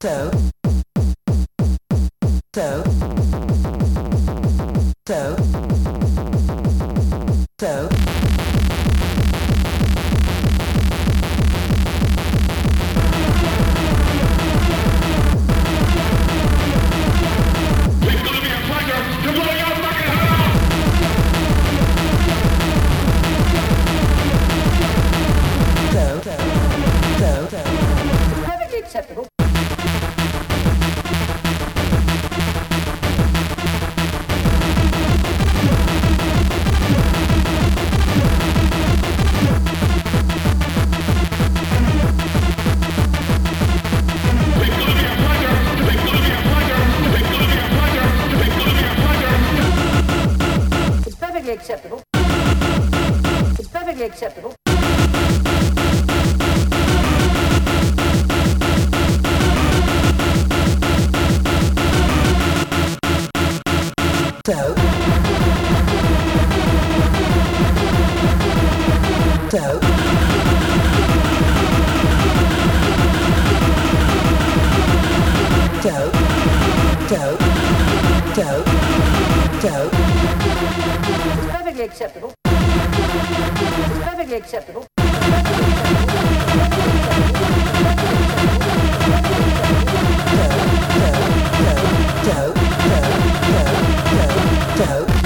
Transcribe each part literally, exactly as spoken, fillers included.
So, so, so, so. It's gonna be a pleasure to blow your fucking head off! So, so, so, so. Perfectly acceptable. It's gonna be a pleasure! It's gonna be a pleasure! It's gonna be a pleasure! It's gonna be a pleasure! It's perfectly acceptable. It's perfectly acceptable. So, so, so, so, so, so. It's perfectly acceptable. It's perfectly acceptable. So, so, so, so, so.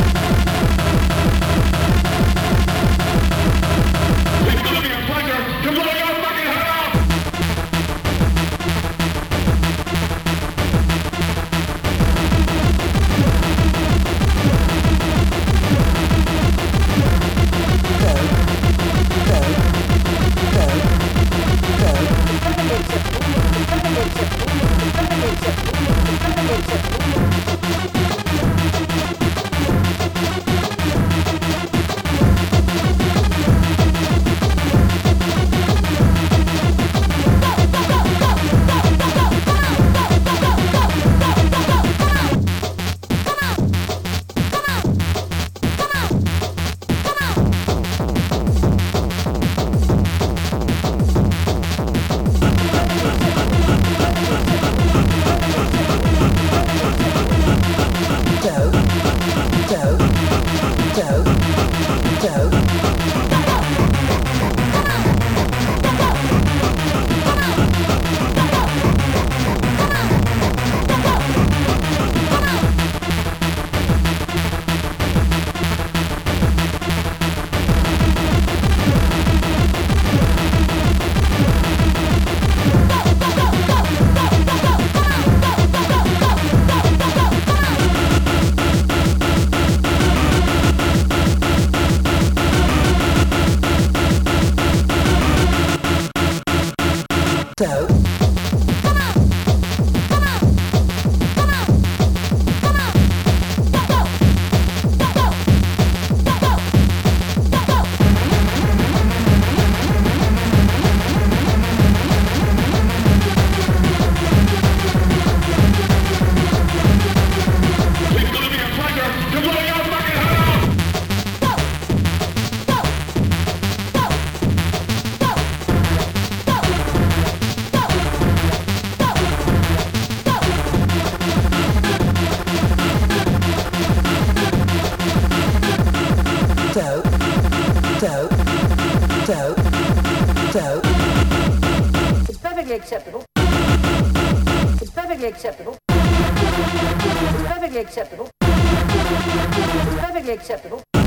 It's gonna be a pleasure to blow your fucking head off! So, It's gonna be a pleasure to blow your fucking head off! so, so, so, so. It's perfectly acceptable. It's perfectly acceptable. It's perfectly acceptable. It's perfectly acceptable.